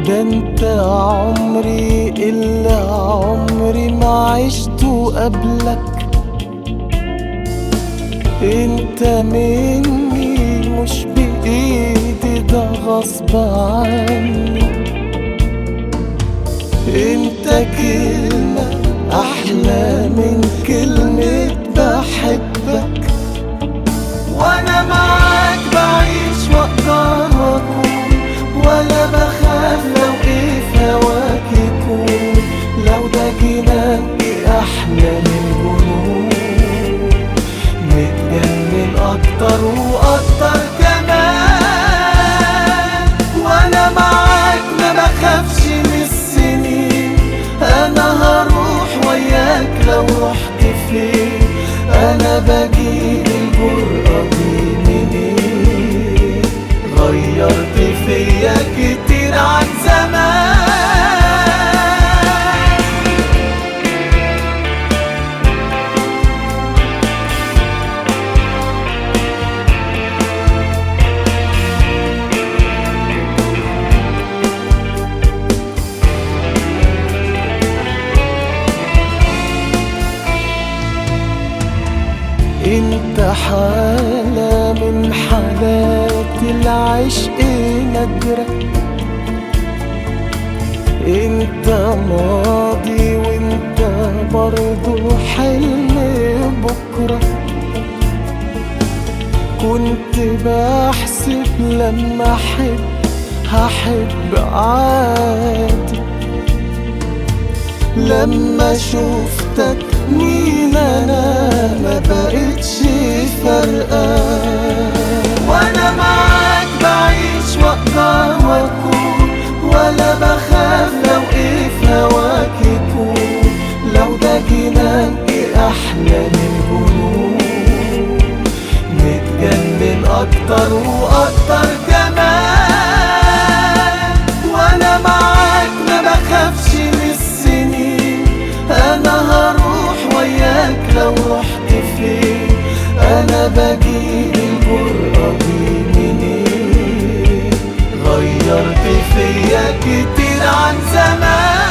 ده انت عمري اللي عمري ما عشته قبلك. انت مني مش بإيدي، ده غصب عني. انت كلمة أحلى من كلمة بحبك، وانا معاك بعيش واقدر واكون، ولا بخاف لو ايه في هواك يكون. لو ده جناني احلى من جنون، متجنن اكتر واكتر كمان. وانا معاك ما بخافش من السنين، انا هروح وياك لو رحت فين. انا بجيب الجرأة دي منين؟ غيرت فيا كتير عن زمان. انت حالة من حالات العشق نادرة. انت ماضي وانت برضو حلم بكرة. كنت بحسب لما احب هحب عادي، لما شوفتك مين انا ما بقتش فارقة. وانا معاك بعيش واقدر واكون، ولا بخاف لو ايه في هواك يكون. لو ده جناني احلى من جنون، متجنن اكتر واكتر كمان. وانا معاك ما بخافش من السنين، انا هروح وياك لو رحت فين. انا بجيب الجرأة دي منين؟ غيرت فيا كتير عن زمان.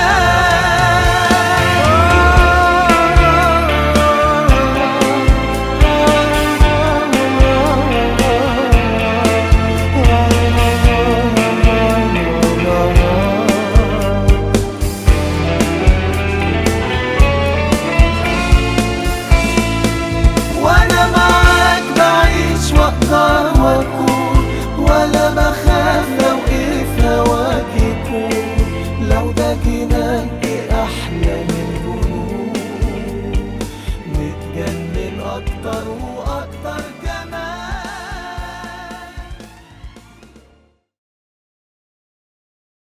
واقدر واكون، ولا بخاف لو ايه في هواك يكون. لو ده جناني احلى من جنون، متجنن اكتر